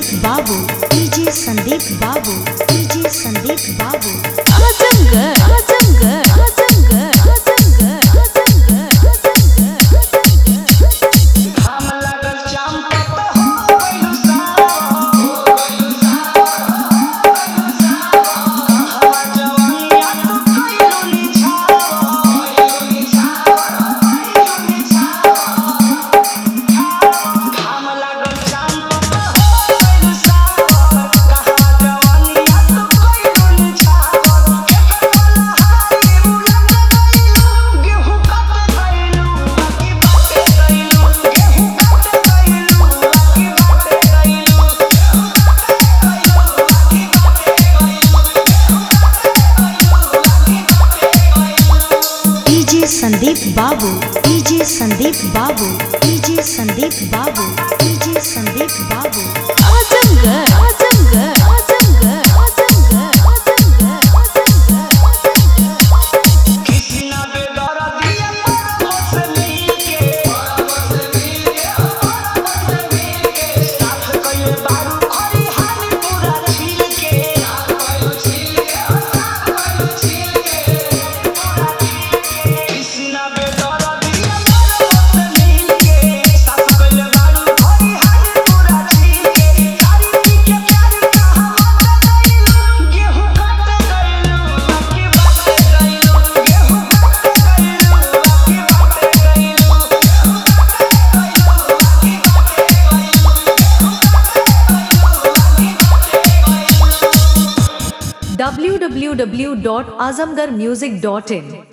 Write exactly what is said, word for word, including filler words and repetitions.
संदीप बाबू, डीजे संदीप बाबू, डीजे संदीप बाबू। आजमगढ़ आजमगढ़ आजमगढ़ आजमगढ़ आजमगढ़ हम लगल चाम तक हो गइल सावन हो गइल सावन हो गइल सावन हवा जवानिया तू कइलू निछावन कइलू निछावन कइलू निछावन हम लगल चाम तक हो गइल सावन कहा जवानिया तू कइलू निछावन एकर वाला हारी उलट गइलू गेहूं कट गइलू बाकी बाटे गइलू गेहूं कट गइलू बाकी बाटे गइलू गेहूं कट गइलू बाकी बाटे गइलू गेहूं कट गइलू बाकी बाटे गइलू। डीजे संदीप बाबू, डीजे संदीप बाबू, डीजे संदीप बाबू, डीजे संदीप बाबू। आजमगढ़ आजमगढ़ आजमगढ़ आजमगढ़ आजमगढ़ आजमगढ़। किसना बेदर्दिया परम से मिलके परम से मिलके परम से मिलके साथ कइले बारू खरी हानि पूरा छिलके साथ कइलू छिलके साथ कइलू छिलके पूरा छिलके किसना बेदर्दिया परम से मिलके साथ कइले बारू खरी हानि पूरा छिलके सारी पी के प्यारी कहां मत गइलू गेहूं कट गइलू बाकी बाटे गइलू गेहूं कट गइलू बाकी बाटे गइलू गेहूं कट गइलू बाकी बाटे गइलू गेहूं कट गइलू बाकी बाटे गइलू। w w w dot azamgarmusic dot in